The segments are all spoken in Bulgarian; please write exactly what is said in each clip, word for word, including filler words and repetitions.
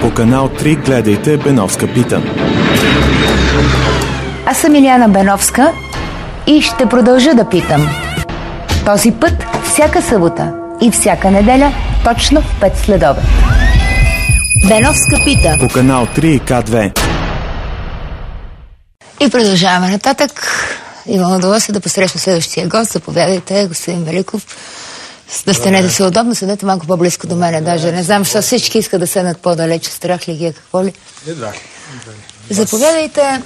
По канал три гледайте Беновска пита. Аз съм Илияна Беновска и ще продължа да питам. Този път всяка събота и всяка неделя точно в пет следобед. Беновска пита. По канал три и К две. И продължаваме нататък. Имам удоволствие да посрещна следващия гост. Заповядайте, господин Великов. Да станете се удобно, седете малко по-близко до мене. Даже не знам, защо всички искат да седнат по-далече. Страх ли ги е, какво ли? Едва. Заповядайте.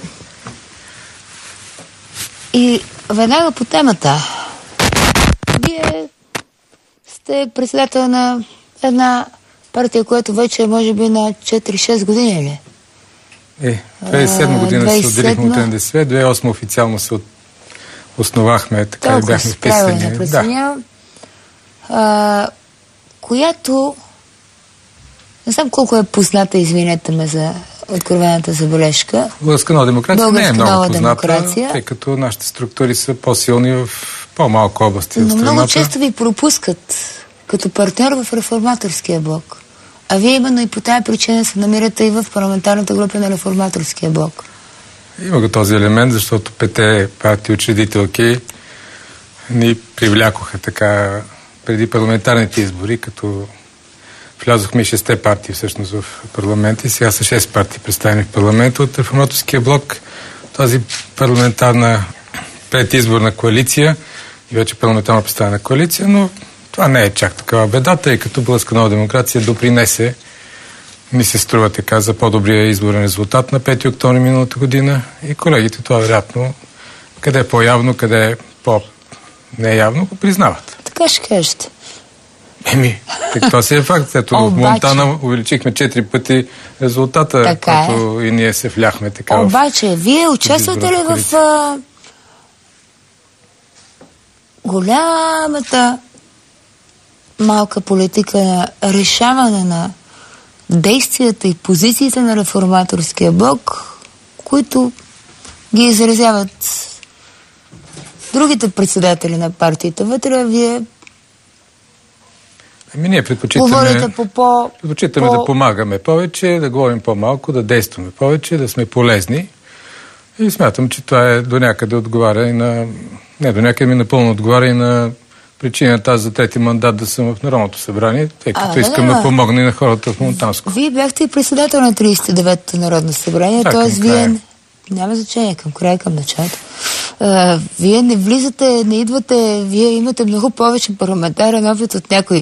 И веднага по темата. Вие сте председател на една партия, която вече е може би на четири-шест години, ли? Е, две хиляди и седма година се отделихме от Н Д С В, две хиляди и осма официално се от... основахме, така и бяхме вписани. Да. А, която не знам колко е позната, извинете ме за откровената забележка. Българска нова демокрация Българска не е много позната, демокрация, тъй като нашите структури са по-силни в по-малко области. Но в много често ви пропускат като партньор в Реформаторския блок. А вие именно и по тая причина се намирате и в парламентарната група на Реформаторския блок. Има го този елемент, защото пете партии учредителки ни привлякоха така преди парламентарните избори, като влязохме и шесте партии всъщност в парламента и сега са шест партии представени в парламента от Реформаторския блок. Тази парламентарна предизборна коалиция и вече парламентарно представена коалиция, но това не е чак такава беда, тъй като Българска нова демокрация допринесе, ми се струва така, за по-добрия изборен резултат на пети октомври миналата година и колегите това вероятно, къде е по-явно, къде е по-неявно, го признават. Така ще кажете. Еми, това си е факт. Ето, в Монтана увеличихме четири пъти резултата, като е. И ние се вляхме така. Обаче, в... вие участвате ли в а... голямата малка политика на решаване на действията и позициите на Реформаторския блок, които ги изразяват другите председатели на партиите вътре, вие Ами ние предпочитаме, по по, предпочитаме по... да помагаме повече, да говорим по-малко, да действаме повече, да сме полезни. И смятам, че това е до някъде отговаря и на... Не, до някъде ми напълно отговаря и на причината аз за трети мандат да съм в Народното събрание, тъй като а, искам да, да помогна и на хората в Монтанско. Вие бяхте и председател на тридесет и деветото Народно събрание, т.е. вие... Няма значение, към края, към началото. Uh, вие не влизате, не идвате, вие имате много повече парламентарен опит от някои,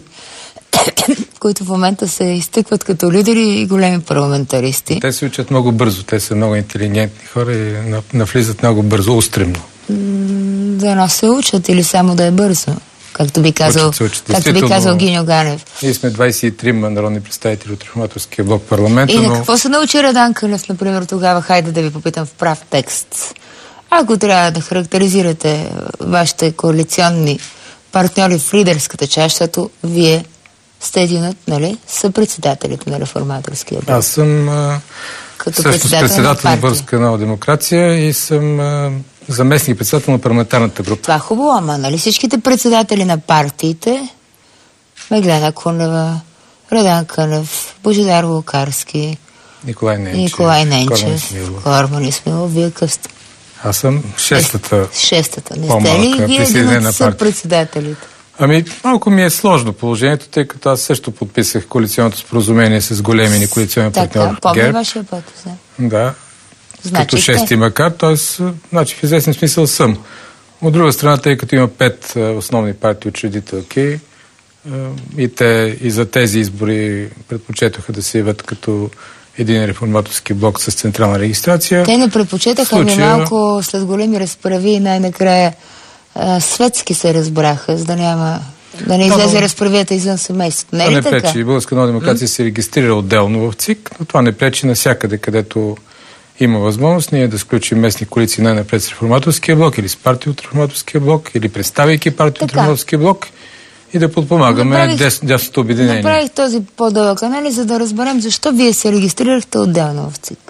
които в момента се изтъкват като лидери и големи парламентаристи. Те се учат много бързо, те са много интелигентни хора и навлизат много бързо, устремно. Mm, да но се учат или само да е бързо, както би казал, учат, учат. както би казал Гиньо Ганев. Ние сме двадесет и трима народни представители от Реформаторския блок в парламента. И на но... какво се научи Радан Кънев, например, тогава? Хайде да ви попитам в прав текст. Ако трябва да характеризирате вашите коалиционни партньори в лидерската част, защото вие сте един от, нали, съпредседателите на Реформаторския блок. Аз съм а, като също председател на, на Българска нова демокрация и съм а, заместник председател на парламентарната група. Това е хубаво, ама нали всичките председатели на партиите, Меглена Кунева, Радан Кънев, Божидар Лукарски, Николай Ненчев, Николай Ненчев, Корман Исмаилов, вие къв сте? Аз съм шестата. Шестата. Не сте ли вие един от съпредседателите? Ами, малко ми е сложно положението, тъй като аз също подписах коалиционното споразумение с големи ни коалиционни партньори. Така, помня вашия подпис, да. Да. Значи като шести макар, т.е. значи в известен смисъл съм. От друга страна, тъй като има пет основни партии учредителки и те и за тези избори предпочетоха да се явят като един реформаторски блок с централна регистрация. Те не предпочетаха, случая... ми малко след големи разправи и най-накрая а, светски се разбраха, за да няма да не излезе но, разправията извън семейството. Не, това не така? пречи. Българска нова демокрация се регистрира отделно в ЦИК, но това не пречи навсякъде, където има възможност ние да сключим местни коалиции най-напред с Реформаторския блок или с партии от Реформаторския блок или представяйки партии от Реформаторския блок и да подпомагаме дясното обединение. Направих този по-дълъг анализ, за да разберем защо вие се регистрирахте отделно в ЦИК.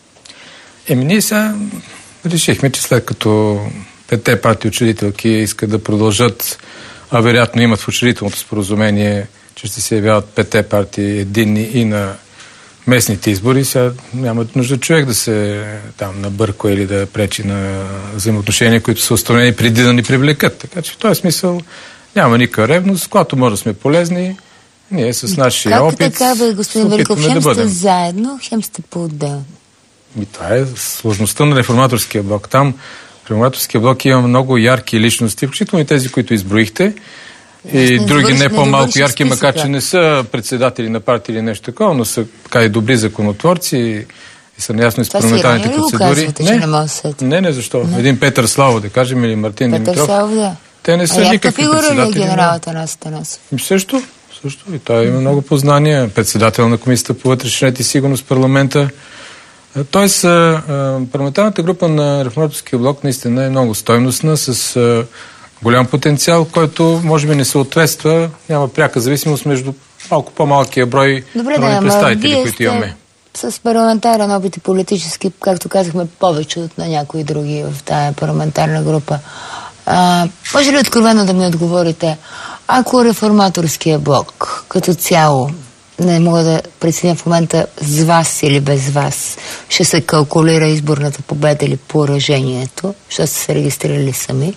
Еми ние сега решихме, че след като петте партии учредителки искат да продължат, а вероятно имат в учредителното споразумение, че ще се явяват петте партии единни и на местните избори, сега няма нужда човек да се там набърква или да пречи на взаимоотношения, които са установени преди да ни привлекат. Така че в този смисъл няма никаква ревност, когато може да сме полезни, ние с нашия как опит Как така, бе, господин Великов, хем да сте заедно, хем сте по-отделно? И това е сложността на реформаторския блок. Там в реформаторския блок има много ярки личности, включително и тези, които изброихте, и не други не по-малко ярки, макар че не са председатели на партии или нещо такова, но са така и добри законотворци и, и са неясно и с парламентарните процедури. Не, не, не, не, защо? Не. Един Петър Славов, да кажем, или Мартин Петър Димитров. Славов, да. Те не са а никакви председатели. А фигура ли е генерал Атанас Атанасов? Също, също. И той има много познания. Председател на Комисията по вътрешен ред и сигурност в парламента. Тоест, парламентарната група на реформаторския блок наистина е много стойностна, с а, голям потенциал, който може би не съответства, няма пряка зависимост между малко по-малкия брой народни да, представители, които имаме. С парламентарен опит и политически, както казахме, повече от на някои други в тая парламентарна група. А, може ли откровено да ми отговорите, ако реформаторския блок като цяло, не мога да преценя в момента с вас или без вас, ще се калкулира изборната победа или поражението, защото сте се регистрирали сами,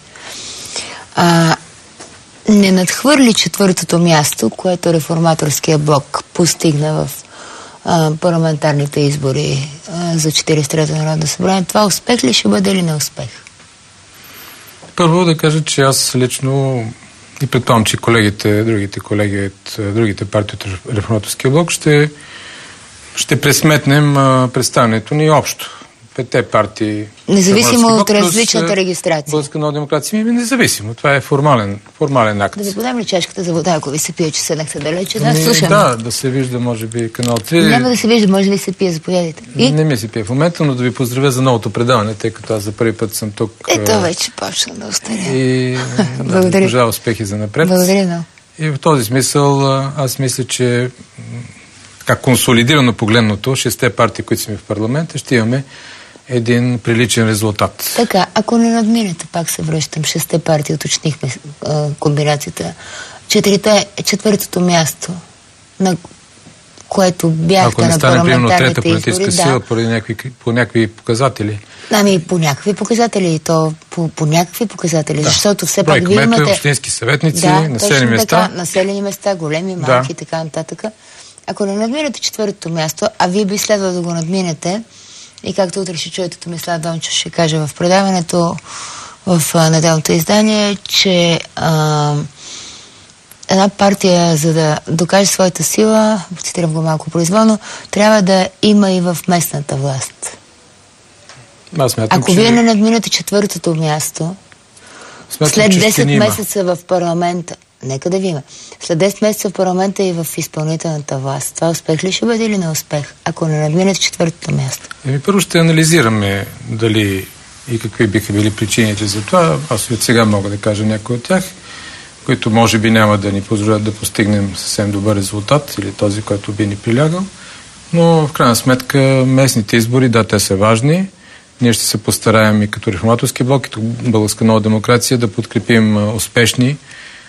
а, не надхвърли четвъртото място, което реформаторския блок постигна в а, парламентарните избори а, за четиридесет и трето народно събрание, това успех ли ще бъде или неуспех? Първо да кажа, че аз лично и предполагам, че колегите, другите колеги от другите партии от реформаторския блок ще, ще пресметнем а, представянето ни общо. Петте партии. Независимо от различната регистрация. Българска нова демокрация. Ми независимо. Това е формален, формален акт. Да ви подам ли чашката за вода, ако ви се пие, че седнахте далече? Да, ми, слушам. Да, да се вижда, може би, канал три. Няма да се вижда, може ли се пие, заповядайте. И? Не ми се пие в момента, но да ви поздравя за новото предаване, тъй като аз за първи път съм тук. Ето вече почна да остаря. И да, пожелая успехи за напред. Благодаря много. И в този смисъл аз мисля, че така консолидирано погледното, шесте партии, които сме в парламента, ще имаме един приличен резултат. Така, ако не надминете, пак се връщам, шесте партии, уточнихме а, комбинацията. Четирите, четвъртото място, на което бяхте на парламентарните избори. Политическа сила, да. Поради някакви, по някакви показатели. Ами по някакви показатели, и то по, по някакви показатели, да. Защото все пак вие имате... общински съветници, да, населени места. Така, населени места, големи, малки и да. Така нататък. Ако не надминете четвъртото място, а вие би следвало да го надминете, и както утре ще чуете Томислав Дончев ще каже в предаването в а, неделното издание, че а, една партия, за да докаже своята сила, цитирам го малко произволно, трябва да има и в местната власт. Смятам, Ако че... вие не надминете четвъртото място, смятам, след десет месеца в парламента, нека да ви има, след десет месеца в парламента и в изпълнителната власт, това успех ли ще бъде или не успех, ако не надминете четвъртото място? Еми, първо ще анализираме дали и какви биха били причините за това. Аз от сега мога да кажа някои от тях, които може би няма да ни позволят да постигнем съвсем добър резултат или този, който би ни прилягал. Но в крайна сметка местните избори, да, те са важни. Ние ще се постараем и като реформаторски блок, и като Българска нова демокрация да подкрепим успешни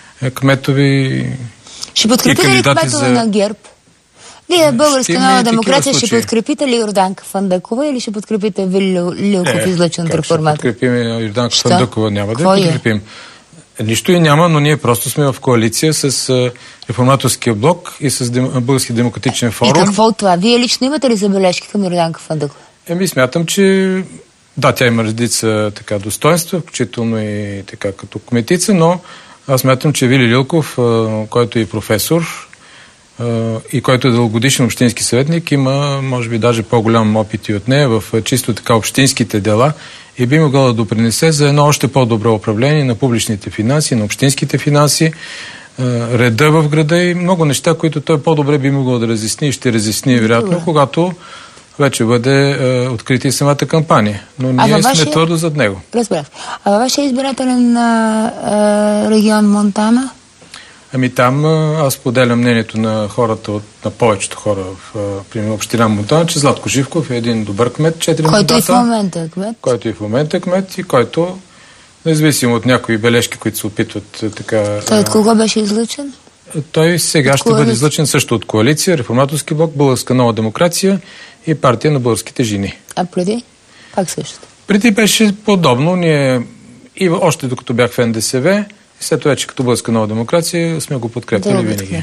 кметови. Ще подкрепите ли кметове за... на ГЕРБ? Вие, Българска нова демокрация, ще подкрепите ли Йорданка Фандъкова или ще подкрепите Вили Лилков, излъчен от реформатор? Ще подкрепим Йорданка Що? Фандъкова, няма да я подкрепим. Е? Нищо и няма, но ние просто сме в коалиция с реформаторския блок и с дем... Български демократичен форум. И какво от това? Вие лично имате ли забележки към Йорданка Фандъкова? Еми, смятам, че да, тя има редица така достоинства, включително и така като кметица, но аз смятам, че Вили Лилков, който е и професор и който е дългогодишен общински съветник, има, може би, даже по-голям опит и от нея в чисто така общинските дела и би могъл да допринесе за едно още по-добро управление на публичните финанси, на общинските финанси, реда в града и много неща, които той по-добре би могъл да разясни и ще разясни, вероятно, когато вече бъде е, открита и самата кампания. Но ние сме ваше... твърдо зад него. Разбрах. А във вашия избирателен а, а, регион Монтана? Ами там аз поделям мнението на хората, от, на повечето хора в примерно община Монтана, че Златко Живков е един добър кмет, четири мандата. Който и в момента е кмет. Който и в момента е кмет и който, независимо от някои бележки, които се опитват така... Той от кого беше излъчен? Той сега ще бъде излъчен също от коалиция, Реформаторски блок, Българска нова демокрация и партия на българските жени. А преди? Пак също. Преди беше подобно. Ние и още докато бях в Н Д С В, и след това, че като Българска нова демокрация сме го подкрепили да, винаги.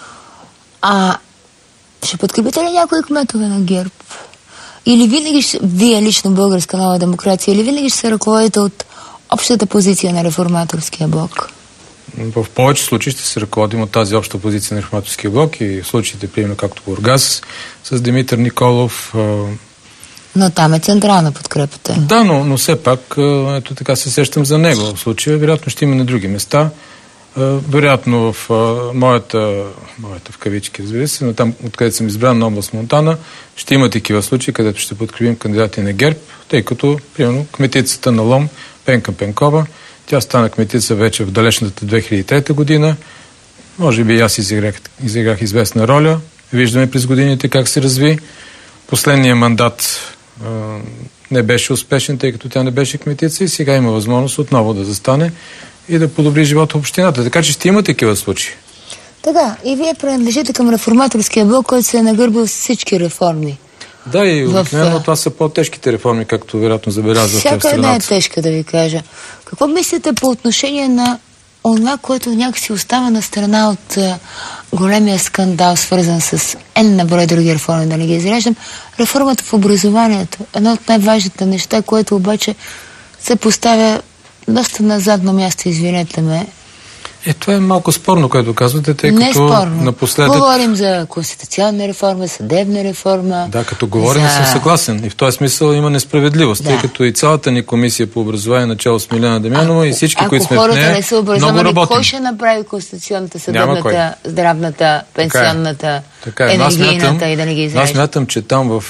А ще подкрепите ли някои кметове на ГЕРБ? Или винаги ще, вие лично Българска нова демокрация, или винаги ще се ръководите от общата позиция на Реформаторския блок? В повече случаи ще се ръководим от тази обща позиция на Реформаторския блок и в случаите, примерно както Бургас, с Димитър Николов. Но там е централна подкрепата. Да, но, но все пак, ето така се сещам за него. В случая, вероятно ще има на други места. Вероятно в моята, моята в кавички, разбира се, но там, откъдето съм избран на област Монтана, ще има такива случаи, където ще подкрепим кандидати на ГЕРБ, тъй като, примерно, кметицата на Лом, Пенка Пенкова, тя стана кметица вече в далечната две хиляди и трета година. Може би и аз изиграх, изиграх известна роля. Виждаме през годините как се разви. Последният мандат а, не беше успешен, тъй като тя не беше кметица и сега има възможност отново да застане и да подобри живота в общината. Така че ще има такива случаи. Така, и вие принадлежите към Реформаторския блок, който се е нагърбил с всички реформи. Да, и обикновено това са по-тежките реформи, както вероятно забелязвате в страната. Всяка една е тежка, да ви кажа. Какво мислите по отношение на онова, което някакси остава на страна от а, големия скандал, свързан с N на брой други реформи, да не ги изреждам, реформата в образованието. Едно от най-важните неща, което обаче се поставя доста на задно място, извинете ме. Е, това е малко спорно, което казвате, тъй не като спорно. напоследък... Говорим за конституционна реформа, съдебна реформа. Да, като говорим, за... съм съгласен. И в този смисъл има несправедливост, да. Тъй като и цялата ни комисия по образование, начало с Милена Дамянова и всички, ако които сме в нея, много работим. Ако хората не са образовани, кой ще направи конституционната, съдебната, здравната, пенсионната, така е. Така е. енергийната и да не ги изрежда? Аз смятам, че там в...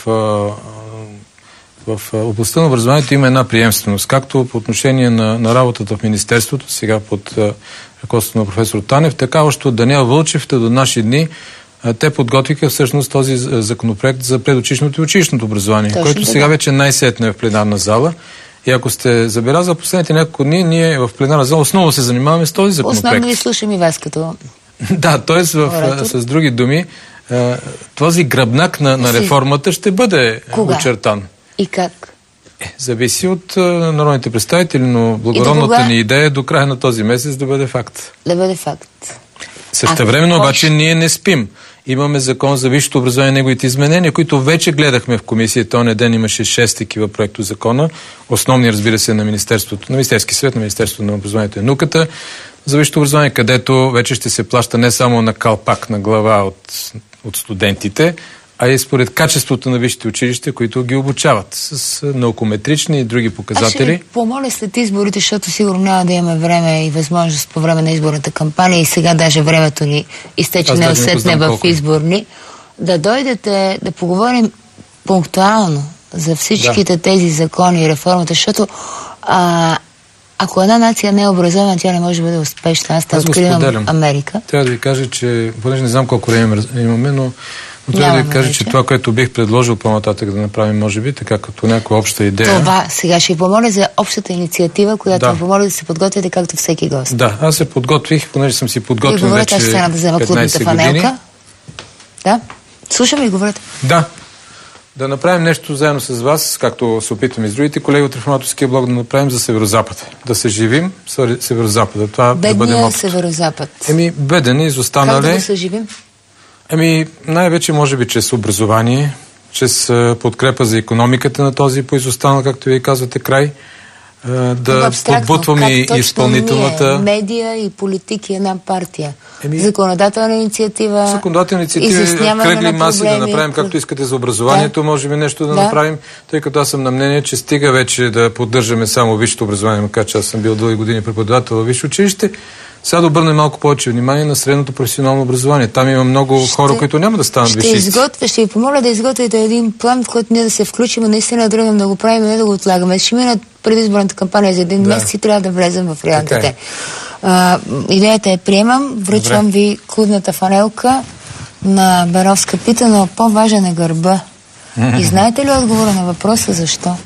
В областта на образованието има една приемственост, както по отношение на, на работата в Министерството, сега под ръководството на професор Танев, така още от Даниел Вълчев до наши дни, те подготвиха всъщност този законопроект за предучилищното и училищното образование, точно който сега вече най-сетне е в пленарна зала. И ако сте забелязали последните няколко дни, ние в пленарна зала основно се занимаваме с този законопроект. Основно ви слушам и вас като... Да, т.е. с други думи, този гръбнак на, на реформата ще бъде Кога? очертан. И как? Е, зависи от а, народните представители, но благородната ни идея е до края на този месец да бъде факт. Да бъде факт. Същевременно обаче ние не спим. Имаме закон за висшето образование, неговите изменения, които вече гледахме в комисията. Оня ден имаше шест такива проекто закона. Основни, разбира се, на Министерството, на Министерски съвет, на Министерството на образованието и науката за висшето образование, където вече ще се плаща не само на калпак на глава от, от студентите, а и според качеството на висшите училища, които ги обучават с наукометрични и други показатели. Аз ще помоля след изборите, защото сигурно няма да имаме време и възможност по време на изборната кампания и сега даже времето ни изтече неусетне в изборни, да дойдете да поговорим пунктуално за всичките да. тези закони и реформата, защото а, ако една нация не е образована, тя не може да бъде успешна. Аз те откривам Америка. Трябва да ви кажа, че понеже не знам колко време имаме, но Но трябва да ви кажа, че това, което бих предложил по-нататък да направим, може би, така като някаква обща идея. Това, сега ще ви помоля за общата инициатива, която да. ви помоля да се подготвите както всеки гост. Да, аз се подготвих, понеже съм си подготвил вече аз ще да взема клубната фанелка. Да, слушам и говорите. Да, да направим нещо заедно с вас, както се опитваме с другите колеги от Реформаторския блок, да направим за Северозапад. Да се живим с Северозапада. Това Бедния да бъдем опит. Северозапад. Еми, беден и изостанали. Как да се живим? Ами, най-вече може би чрез образование, чрез подкрепа за икономиката на този поизостанал, както вие казвате, край, да подбутваме и изпълнителната... Ние, медия и политики, една партия. Еми, законодателна инициатива, законодателна инициатива, кръгли маси да направим, както искате за образованието, да. може би нещо да, да направим, тъй като аз съм на мнение, че стига вече да поддържаме само висшето образование, макар че аз съм бил дълги години преподавател във висше училище. Сега да обърнем малко повече внимание на средното професионално образование. Там има много ще, хора, които няма да станат висшисти. Ще изготвя, ще ви помоля да изготвите един план, в който ние да се включим, наистина да да го правим, не да го отлагаме. Ще минат предизборната кампания за един да. месец и трябва да влезем в реалните. Е. А, идеята е приемам, връчвам Добре. ви клубната фанелка на Беновска пита, но по-важен е гърба. Mm-hmm. И знаете ли отговора на въпроса защо?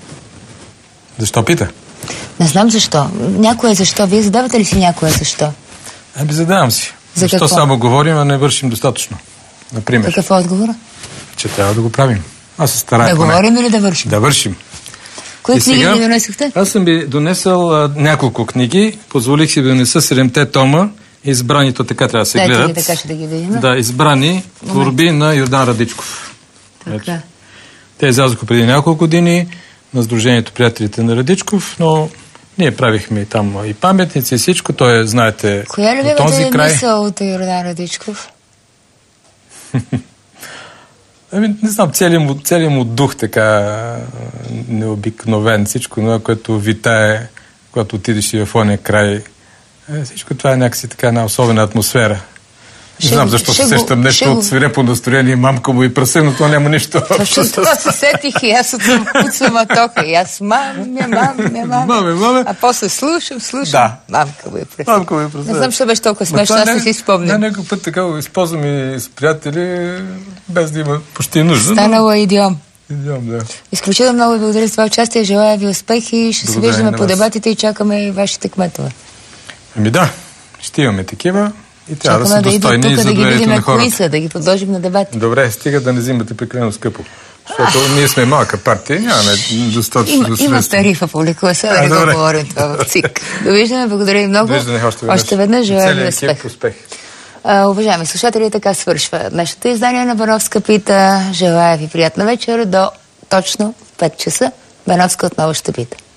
Защо пита? Не знам защо. Някое защо. Вие задавате ли си някое защо? Ами задавам си. За Защо какво? само говорим, а не вършим достатъчно? Например. Какъв е отговор? Че трябва да го правим. Аз се старая. Да поне. говорим или да вършим? Да вършим. Кои И книги сега, ви донесохте? Аз съм ви донесъл а, няколко книги. Позволих си да донеса седемте тома. Избрани, то така трябва да се Дайте гледат. ги така, ще да ги видим. Да, избрани творби на Йордан Радичков. Така. Те излязоха преди няколко години на Сдружението Приятелите на Радичков, но ние правихме там и паметници и всичко. Той е, знаете, Коя от любимата този ви край. мисъл от Йордан Радичков? Ами, не знам, целият му, целият му дух така необикновен, всичко това, което витае, когато отидеш и в ония край. Е, всичко това е някакси така една особена атмосфера. Не Ще знам го- защо ще се го- сещам нещо ще го- от свирепо настроение, мамка му и прасе, но то няма нищо. Точно това се сетих и аз от, от самотока. И аз маме, маме, маме. Маме, маме. А после слушам, слушам. Да. Мамка го е през. Мамка му и прасе. Не знам, що беше толкова Ма смешно, това аз не не- си спомням. Не, някой път така го използвам и с приятели, без да има почти нужда. Станало е идиом. Идем, да. Изключително много ви благодаря за това участие. Желая ви успехи и ще се Благодаря виждаме на по вас. дебатите и чакаме и вашите кметове. Ами да, ще имаме такива и трябва да Чакаме са да идват достойни тук за да ги доверието видим на кои хората. са, да ги подложим на дебати. Добре, стига да не взимате прекалено скъпо. Защото ние сме малка партия, нямаме достатъчно Има, има средства. тарифа, публикува се, да А, не го добре. говорим това в ЦИК. Довиждане, благодаря ви много. Виждане още веднъж. Още веднъж желая ви Целият успех. екип успех. А, уважаеми слушатели, така свършва днешното издание на Бановска пита. Желая ви приятна вечер до точно пет часа. Бановска отново ще пита.